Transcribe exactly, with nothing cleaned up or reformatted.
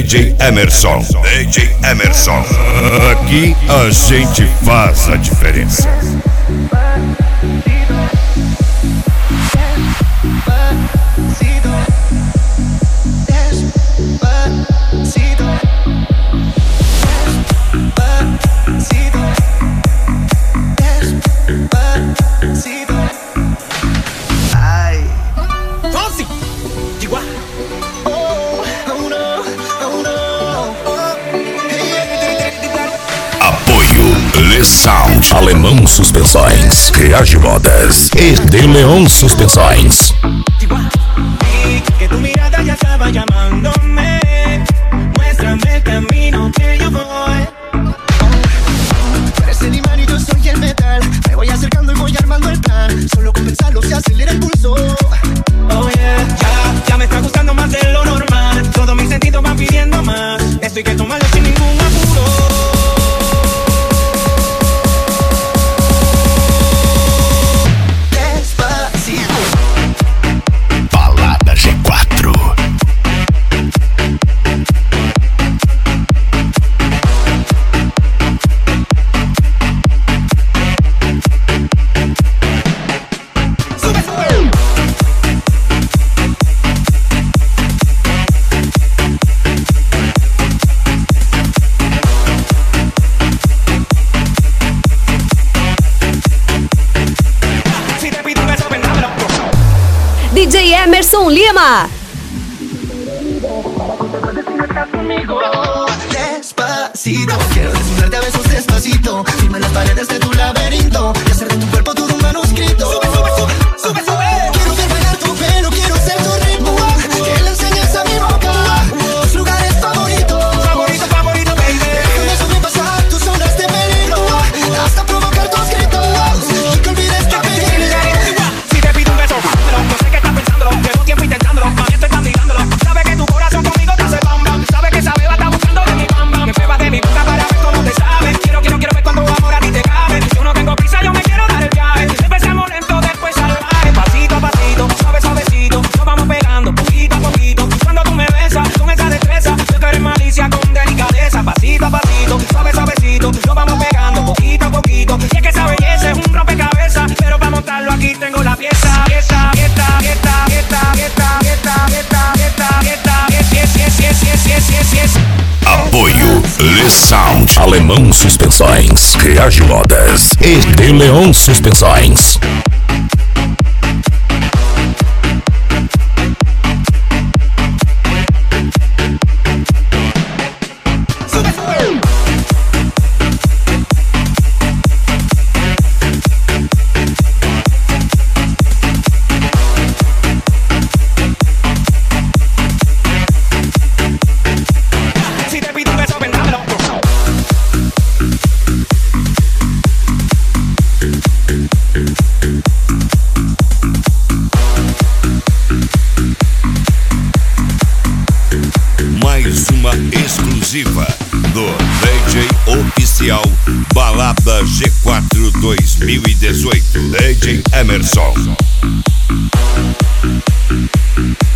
D J Emerson. D J Emerson. Aqui a gente faz a diferença. Le Sound, Alemão Suspensões, Reage Modas e De León Suspensões. Que tu mirada ya estaba llamándome. Muéstrame el camino que yo voy. Tú eres el imán y yo soy el metal. Me voy acercando y voy armando el plan. Solo con pensarlo se acelera el pulso. Oh yeah, ya, ya me está gustando más de lo normal. Todos mis sentidos van pidiendo más. Esto hay que tomarlo sin ningún apuro. D J Emerson Lima. Despacito, quiero desnudarte a besos despacito. Firma las paredes de tu laberinto y hacer de tu cuerpo todo un manuscrito. Sube, sube, sube, sube, sube. Quiero ver bailar tu pelo, quiero ser tu ritmo. Que le enseñes a mi boca tus lugares favoritos. Favorito, favorito, baby. Déjame sobrepasar tus zonas de peligro hasta provocar tus gritos y que olvides que pedirle. Si te pido un beso, pero no sé qué estás pensando. Llevo tiempo intentándolo, mami, estoy candidándolo. Sabe que tu corazón conmigo te hace bam bam. Sabe que esa beba está buscando de mi bam bam. Que beba de mi boca para ver cómo te sabe. Quiero, quiero, quiero ver cuando amor a ti te cabe. Yo no tengo prisa, yo me quiero dar el viaje. Empecemos lento, después salvaje. Pasito a pasito, suave, suavecito. Nos vamos pegando poquito a poquito. Cuando tú me besas con esa destreza, yo que eres malicia con delicadeza. Pasito a pasito, suave, suavecito. Nos vamos pegando poquito a poquito. Y es que esa belleza es un rompecabezas, pero para montarlo aquí tengo la pieza. Pieza, pieza, pieza, pieza, pieza, pieza, pieza, pieza, pieza, pieza. Apoio Le Sound, Alemão Suspensões, Reage Modas e De León Suspensões. Mais uma exclusiva do D J Oficial Balada G quatro dois mil e dezoito. D J Emerson.